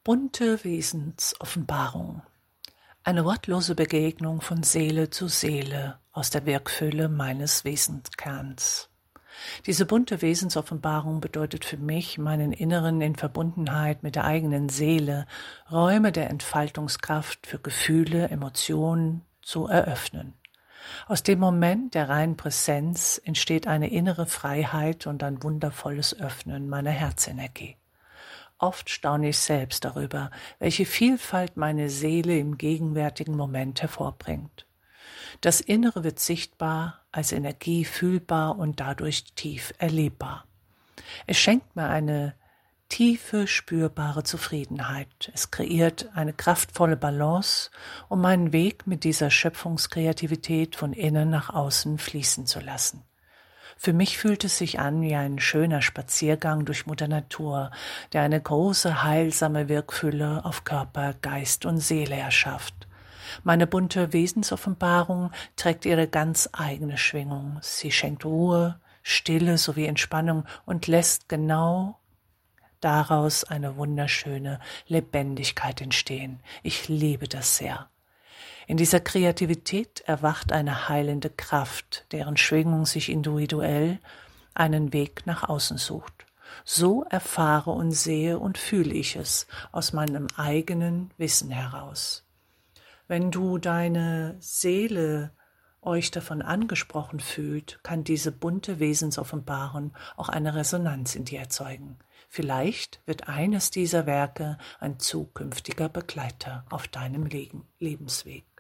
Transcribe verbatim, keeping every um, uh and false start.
Bunte Wesensoffenbarung. Eine wortlose Begegnung von Seele zu Seele aus der Wirkfülle meines Wesenskerns. Diese bunte Wesensoffenbarung bedeutet für mich, meinen Inneren in Verbundenheit mit der eigenen Seele Räume der Entfaltungskraft für Gefühle, Emotionen zu eröffnen. Aus dem Moment der reinen Präsenz entsteht eine innere Freiheit und ein wundervolles Öffnen meiner Herzenergie. Oft staune ich selbst darüber, welche Vielfalt meine Seele im gegenwärtigen Moment hervorbringt. Das Innere wird sichtbar, als Energie fühlbar und dadurch tief erlebbar. Es schenkt mir eine tiefe, spürbare Zufriedenheit. Es kreiert eine kraftvolle Balance, um meinen Weg mit dieser Schöpfungskreativität von innen nach außen fließen zu lassen. Für mich fühlt es sich an wie ein schöner Spaziergang durch Mutter Natur, der eine große, heilsame Wirkfülle auf Körper, Geist und Seele erschafft. Meine bunte Wesensoffenbarung trägt ihre ganz eigene Schwingung. Sie schenkt Ruhe, Stille sowie Entspannung und lässt genau daraus eine wunderschöne Lebendigkeit entstehen. Ich liebe das sehr. In dieser Kreativität erwacht eine heilende Kraft, deren Schwingung sich individuell einen Weg nach außen sucht. So erfahre und sehe und fühle ich es aus meinem eigenen Wissen heraus. Wenn du deine Seele euch davon angesprochen fühlt, kann diese bunte Wesensoffenbarung auch eine Resonanz in dir erzeugen. Vielleicht wird eines dieser Werke ein zukünftiger Begleiter auf deinem Lebensweg.